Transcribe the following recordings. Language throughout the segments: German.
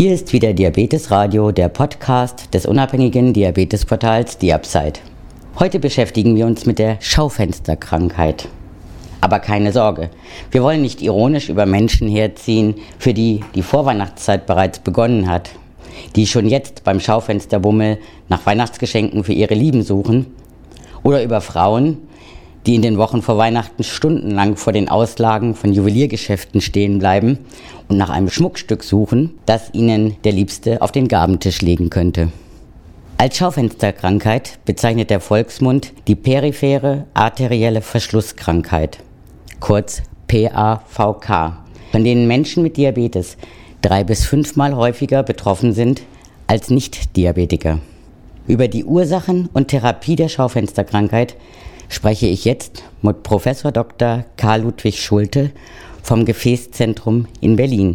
Hier ist wieder Diabetes Radio, der Podcast des unabhängigen Diabetesportals Diabsite. Heute beschäftigen wir uns mit der Schaufensterkrankheit. Aber keine Sorge, wir wollen nicht ironisch über Menschen herziehen, für die die Vorweihnachtszeit bereits begonnen hat, die schon jetzt beim Schaufensterbummel nach Weihnachtsgeschenken für ihre Lieben suchen, oder über Frauen, die in den Wochen vor Weihnachten stundenlang vor den Auslagen von Juweliergeschäften stehen bleiben und nach einem Schmuckstück suchen, das ihnen der Liebste auf den Gabentisch legen könnte. Als Schaufensterkrankheit bezeichnet der Volksmund die periphere arterielle Verschlusskrankheit, kurz PAVK, von denen Menschen mit Diabetes 3- bis 5-mal häufiger betroffen sind als Nicht-Diabetiker. Über die Ursachen und Therapie der Schaufensterkrankheit spreche ich jetzt mit Professor Dr. Karl Ludwig Schulte vom Gefäßzentrum in Berlin.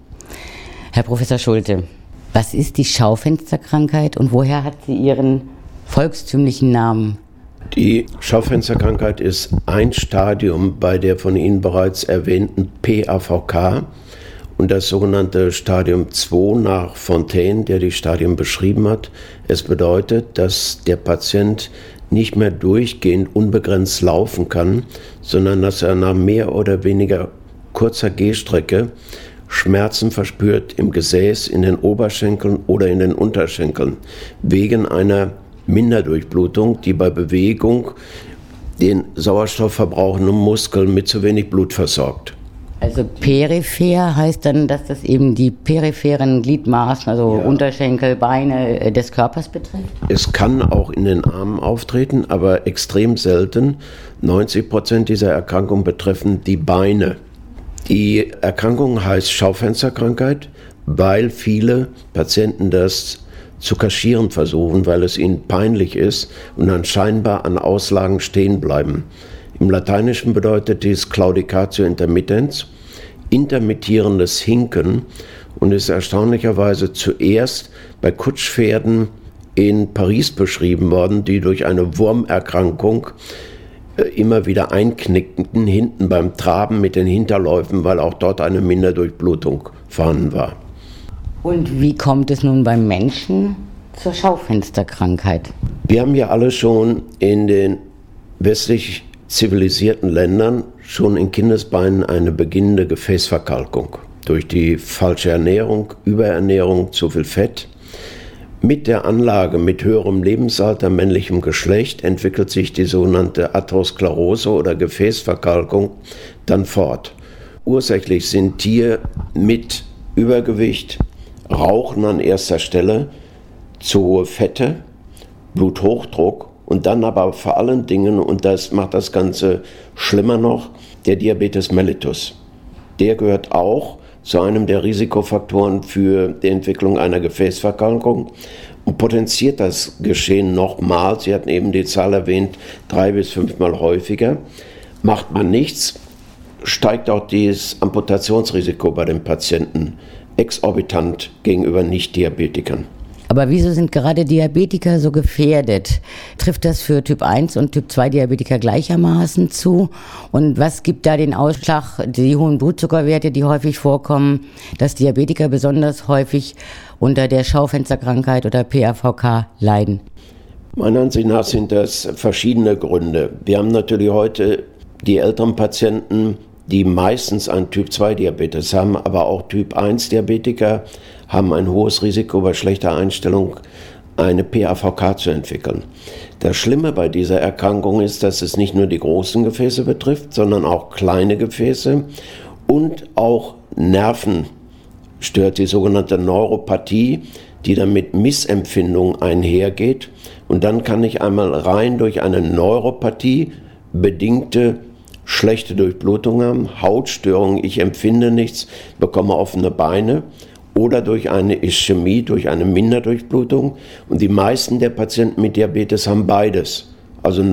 Herr Professor Schulte, was ist die Schaufensterkrankheit und woher hat sie ihren volkstümlichen Namen? Die Schaufensterkrankheit ist ein Stadium bei der von Ihnen bereits erwähnten PAVK und das sogenannte Stadium 2 nach Fontaine, der die Stadien beschrieben hat. Es bedeutet, dass der Patient nicht mehr durchgehend unbegrenzt laufen kann, sondern dass er nach mehr oder weniger kurzer Gehstrecke Schmerzen verspürt im Gesäß, in den Oberschenkeln oder in den Unterschenkeln, wegen einer Minderdurchblutung, die bei Bewegung den sauerstoffverbrauchenden Muskeln mit zu wenig Blut versorgt. Also peripher heißt dann, dass das eben die peripheren Gliedmaßen, also Unterschenkel, Beine des Körpers betrifft? Es kann auch in den Armen auftreten, aber extrem selten. 90% dieser Erkrankungen betreffen die Beine. Die Erkrankung heißt Schaufensterkrankheit, weil viele Patienten das zu kaschieren versuchen, weil es ihnen peinlich ist und dann scheinbar an Auslagen stehen bleiben. Im Lateinischen bedeutet dies Claudicatio intermittens, intermittierendes Hinken, und ist erstaunlicherweise zuerst bei Kutschpferden in Paris beschrieben worden, die durch eine Wurmerkrankung immer wieder einknickten, hinten beim Traben mit den Hinterläufen, weil auch dort eine Minderdurchblutung vorhanden war. Und wie kommt es nun beim Menschen zur Schaufensterkrankheit? Wir haben ja alle schon in den westlich zivilisierten Ländern schon in Kindesbeinen eine beginnende Gefäßverkalkung durch die falsche Ernährung, Überernährung, zu viel Fett. Mit der Anlage mit höherem Lebensalter, männlichem Geschlecht, entwickelt sich die sogenannte Atherosklerose oder Gefäßverkalkung dann fort. Ursächlich sind hier mit Übergewicht, Rauchen an erster Stelle, zu hohe Fette, Bluthochdruck und dann aber vor allen Dingen, und das macht das Ganze schlimmer noch, der Diabetes mellitus. Der gehört auch zu einem der Risikofaktoren für die Entwicklung einer Gefäßverkalkung und potenziert das Geschehen nochmal. Sie hatten eben die Zahl erwähnt, 3- bis 5-mal häufiger. Macht man nichts, steigt auch das Amputationsrisiko bei den Patienten exorbitant gegenüber Nicht-Diabetikern. Aber wieso sind gerade Diabetiker so gefährdet? Trifft das für Typ 1 und Typ 2 Diabetiker gleichermaßen zu? Und was gibt da den Ausschlag, die hohen Blutzuckerwerte, die häufig vorkommen, dass Diabetiker besonders häufig unter der Schaufensterkrankheit oder PAVK leiden? Meiner Ansicht nach sind das verschiedene Gründe. Wir haben natürlich heute die älteren Patienten, die meistens einen Typ-2-Diabetes haben, aber auch Typ-1-Diabetiker haben ein hohes Risiko, bei schlechter Einstellung eine PAVK zu entwickeln. Das Schlimme bei dieser Erkrankung ist, dass es nicht nur die großen Gefäße betrifft, sondern auch kleine Gefäße und auch Nerven stört, die sogenannte Neuropathie, die dann mit Missempfindung einhergeht. Und dann kann ich einmal rein durch eine Neuropathie bedingte schlechte Durchblutung haben, Hautstörungen, ich empfinde nichts, bekomme offene Beine, oder durch eine Ischämie, durch eine Minderdurchblutung. Und die meisten der Patienten mit Diabetes haben beides, also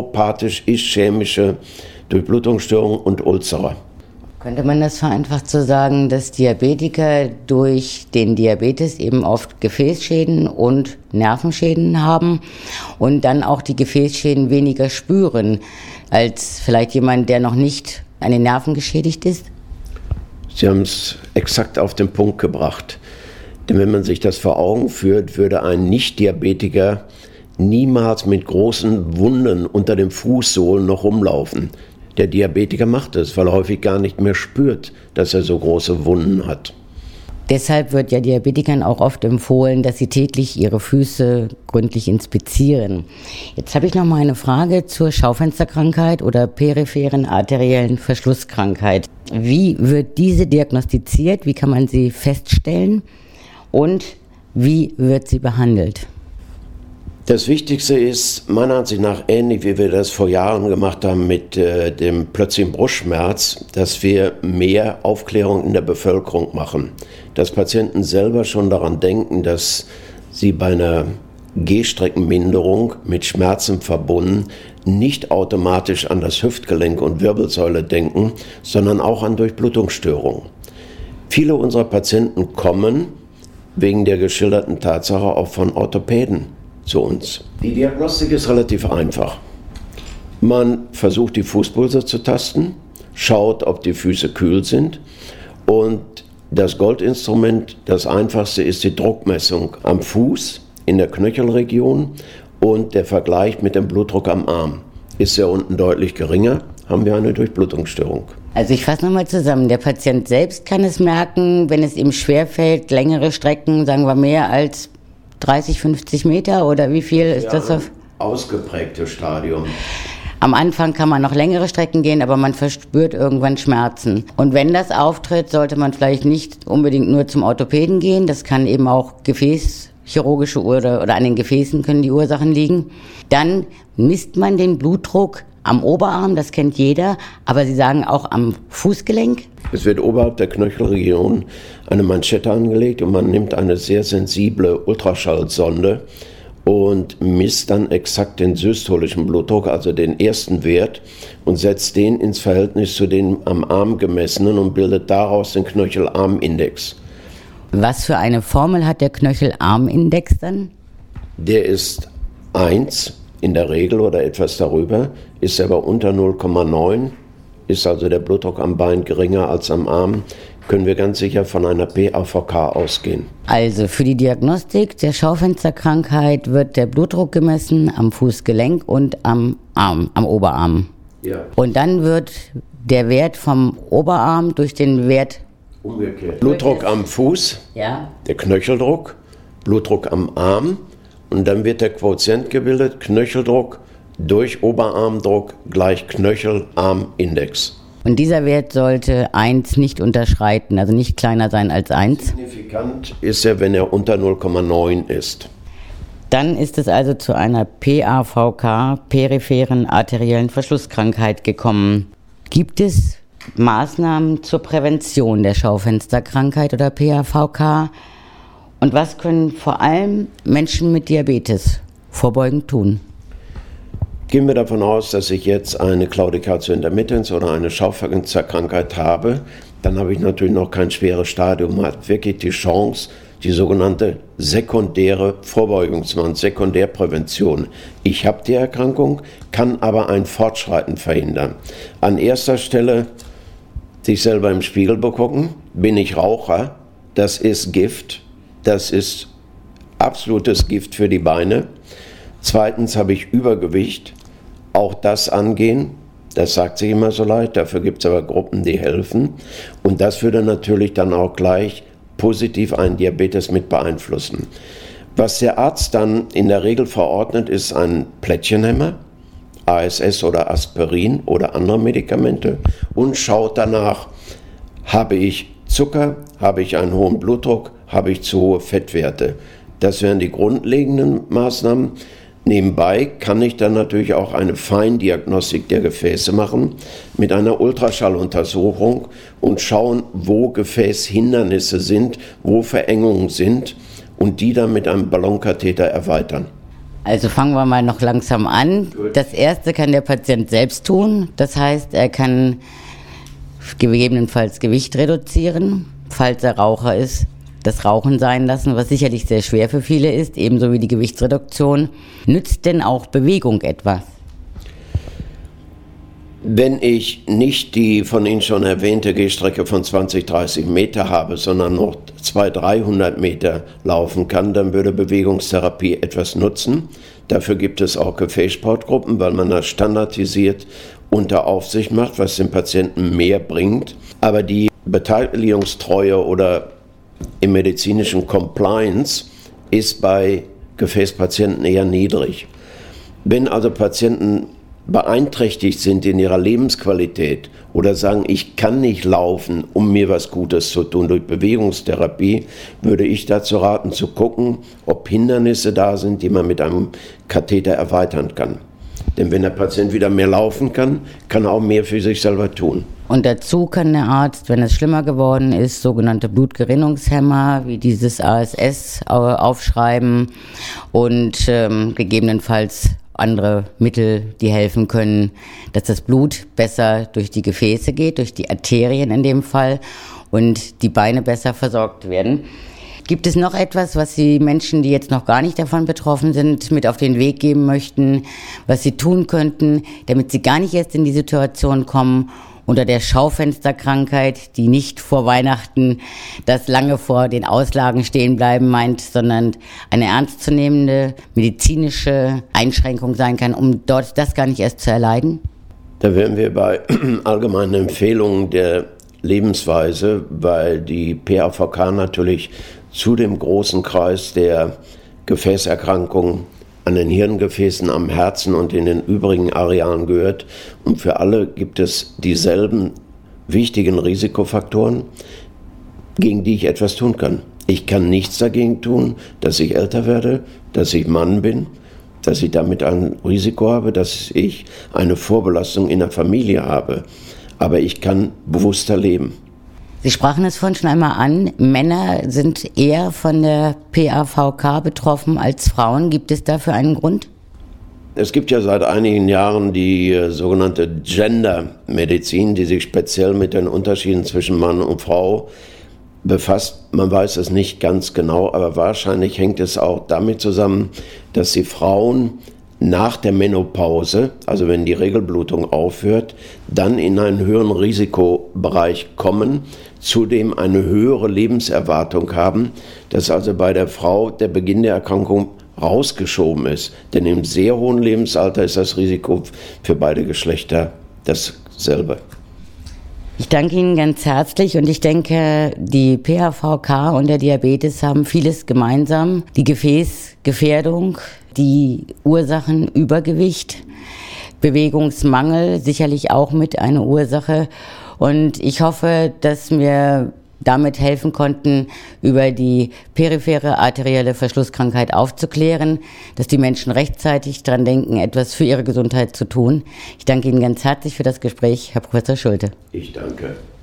neuropathisch-ischämische Durchblutungsstörung und Ulzere. Könnte man das vereinfacht so sagen, dass Diabetiker durch den Diabetes eben oft Gefäßschäden und Nervenschäden haben und dann auch die Gefäßschäden weniger spüren als vielleicht jemand, der noch nicht an den Nerven geschädigt ist? Sie haben es exakt auf den Punkt gebracht. Denn wenn man sich das vor Augen führt, würde ein Nicht-Diabetiker niemals mit großen Wunden unter dem Fußsohlen noch rumlaufen. Der Diabetiker macht es, weil er häufig gar nicht mehr spürt, dass er so große Wunden hat. Deshalb wird ja Diabetikern auch oft empfohlen, dass sie täglich ihre Füße gründlich inspizieren. Jetzt habe ich noch mal eine Frage zur Schaufensterkrankheit oder peripheren arteriellen Verschlusskrankheit. Wie wird diese diagnostiziert? Wie kann man sie feststellen? Und wie wird sie behandelt? Das Wichtigste ist meiner Ansicht nach ähnlich, wie wir das vor Jahren gemacht haben mit dem plötzlichen Brustschmerz, dass wir mehr Aufklärung in der Bevölkerung machen. Dass Patienten selber schon daran denken, dass sie bei einer Gehstreckenminderung mit Schmerzen verbunden nicht automatisch an das Hüftgelenk und Wirbelsäule denken, sondern auch an Durchblutungsstörungen. Viele unserer Patienten kommen wegen der geschilderten Tatsache auch von Orthopäden zu uns. Die Diagnostik ist relativ einfach. Man versucht, die Fußpulse zu tasten, schaut, ob die Füße kühl sind und das Goldinstrument, das einfachste, ist die Druckmessung am Fuß, in der Knöchelregion und der Vergleich mit dem Blutdruck am Arm. Ist er unten deutlich geringer, haben wir eine Durchblutungsstörung. Also ich fasse nochmal zusammen. Der Patient selbst kann es merken, wenn es ihm schwerfällt, längere Strecken, sagen wir mehr als 30, 50 Meter oder wie viel ist das? Ein ausgeprägtes Stadium. Am Anfang kann man noch längere Strecken gehen, aber man verspürt irgendwann Schmerzen. Und wenn das auftritt, sollte man vielleicht nicht unbedingt nur zum Orthopäden gehen. Das kann eben auch gefäßchirurgische oder an den Gefäßen können die Ursachen liegen. Dann misst man den Blutdruck am Oberarm, das kennt jeder, aber Sie sagen auch am Fußgelenk? Es wird oberhalb der Knöchelregion eine Manschette angelegt und man nimmt eine sehr sensible Ultraschallsonde und misst dann exakt den systolischen Blutdruck, also den ersten Wert, und setzt den ins Verhältnis zu den am Arm gemessenen und bildet daraus den Knöchelarmindex. Was für eine Formel hat der Knöchelarmindex dann? Der ist 1 in der Regel oder etwas darüber, ist aber unter 0,9, ist also der Blutdruck am Bein geringer als am Arm, können wir ganz sicher von einer PAVK ausgehen. Also für die Diagnostik der Schaufensterkrankheit wird der Blutdruck gemessen am Fußgelenk und am Arm, am Oberarm. Ja. Und dann wird der Wert vom Oberarm durch den Wert umgekehrt. Blutdruck am Fuß, ja, der Knöcheldruck, Blutdruck am Arm und dann wird der Quotient gebildet, Knöcheldruck durch Oberarmdruck gleich Knöchelarmindex. Und dieser Wert sollte 1 nicht unterschreiten, also nicht kleiner sein als 1. Signifikant ist er, wenn er unter 0,9 ist. Dann ist es also zu einer PAVK, peripheren arteriellen Verschlusskrankheit, gekommen. Gibt es Maßnahmen zur Prävention der Schaufensterkrankheit oder PAVK? Und was können vor allem Menschen mit Diabetes vorbeugend tun? Gehen wir davon aus, dass ich jetzt eine Claudicatio intermittens oder eine Schaufensterkrankheit habe, dann habe ich natürlich noch kein schweres Stadium, hat wirklich die Chance, die sogenannte sekundäre Vorbeugung zu machen, Sekundärprävention. Ich habe die Erkrankung, kann aber ein Fortschreiten verhindern. An erster Stelle sich selber im Spiegel begucken, bin ich Raucher, das ist Gift, das ist absolutes Gift für die Beine. Zweitens habe ich Übergewicht, auch das angehen, das sagt sich immer so leicht, dafür gibt es aber Gruppen, die helfen. Und das würde natürlich dann auch gleich positiv einen Diabetes mit beeinflussen. Was der Arzt dann in der Regel verordnet, ist ein Plättchenhemmer, ASS oder Aspirin oder andere Medikamente und schaut danach, habe ich Zucker, habe ich einen hohen Blutdruck, habe ich zu hohe Fettwerte. Das wären die grundlegenden Maßnahmen. Nebenbei kann ich dann natürlich auch eine Feindiagnostik der Gefäße machen mit einer Ultraschalluntersuchung und schauen, wo Gefäßhindernisse sind, wo Verengungen sind und die dann mit einem Ballonkatheter erweitern. Also fangen wir mal noch langsam an. Das erste kann der Patient selbst tun. Das heißt, er kann gegebenenfalls Gewicht reduzieren, falls er Raucher ist. Das Rauchen sein lassen, was sicherlich sehr schwer für viele ist, ebenso wie die Gewichtsreduktion. Nützt denn auch Bewegung etwas? Wenn ich nicht die von Ihnen schon erwähnte Gehstrecke von 20, 30 Meter habe, sondern noch 200-300 Meter laufen kann, dann würde Bewegungstherapie etwas nutzen. Dafür gibt es auch Gefäßsportgruppen, weil man das standardisiert unter Aufsicht macht, was dem Patienten mehr bringt. Aber die Beteiligungstreue oder im medizinischen Compliance ist bei Gefäßpatienten eher niedrig. Wenn also Patienten beeinträchtigt sind in ihrer Lebensqualität oder sagen, ich kann nicht laufen, um mir was Gutes zu tun durch Bewegungstherapie, würde ich dazu raten, zu gucken, ob Hindernisse da sind, die man mit einem Katheter erweitern kann. Denn wenn der Patient wieder mehr laufen kann, kann er auch mehr für sich selber tun. Und dazu kann der Arzt, wenn es schlimmer geworden ist, sogenannte Blutgerinnungshemmer wie dieses ASS aufschreiben und gegebenenfalls andere Mittel, die helfen können, dass das Blut besser durch die Gefäße geht, durch die Arterien in dem Fall und die Beine besser versorgt werden. Gibt es noch etwas, was Sie Menschen, die jetzt noch gar nicht davon betroffen sind, mit auf den Weg geben möchten, was sie tun könnten, damit sie gar nicht erst in die Situation kommen, unter der Schaufensterkrankheit, die nicht vor Weihnachten das lange vor den Auslagen stehen bleiben meint, sondern eine ernstzunehmende medizinische Einschränkung sein kann, um dort das gar nicht erst zu erleiden? Da wären wir bei allgemeinen Empfehlungen der Lebensweise, weil die PAVK natürlich zu dem großen Kreis der Gefäßerkrankungen an den Hirngefäßen, am Herzen und in den übrigen Arealen gehört. Und für alle gibt es dieselben wichtigen Risikofaktoren, gegen die ich etwas tun kann. Ich kann nichts dagegen tun, dass ich älter werde, dass ich Mann bin, dass ich damit ein Risiko habe, dass ich eine Vorbelastung in der Familie habe. Aber ich kann bewusster leben. Sie sprachen es vorhin schon einmal an, Männer sind eher von der PAVK betroffen als Frauen. Gibt es dafür einen Grund? Es gibt ja seit einigen Jahren die sogenannte Gender-Medizin, die sich speziell mit den Unterschieden zwischen Mann und Frau befasst. Man weiß es nicht ganz genau, aber wahrscheinlich hängt es auch damit zusammen, dass die Frauen nach der Menopause, also wenn die Regelblutung aufhört, dann in einen höheren Risikobereich kommen, zudem eine höhere Lebenserwartung haben, dass also bei der Frau der Beginn der Erkrankung rausgeschoben ist. Denn im sehr hohen Lebensalter ist das Risiko für beide Geschlechter dasselbe. Ich danke Ihnen ganz herzlich und ich denke, die PAVK und der Diabetes haben vieles gemeinsam. Die Gefäßgefährdung, die Ursachen Übergewicht, Bewegungsmangel, sicherlich auch mit einer Ursache. Und ich hoffe, dass wir damit helfen konnten, über die periphere arterielle Verschlusskrankheit aufzuklären, dass die Menschen rechtzeitig daran denken, etwas für ihre Gesundheit zu tun. Ich danke Ihnen ganz herzlich für das Gespräch, Herr Professor Schulte. Ich danke.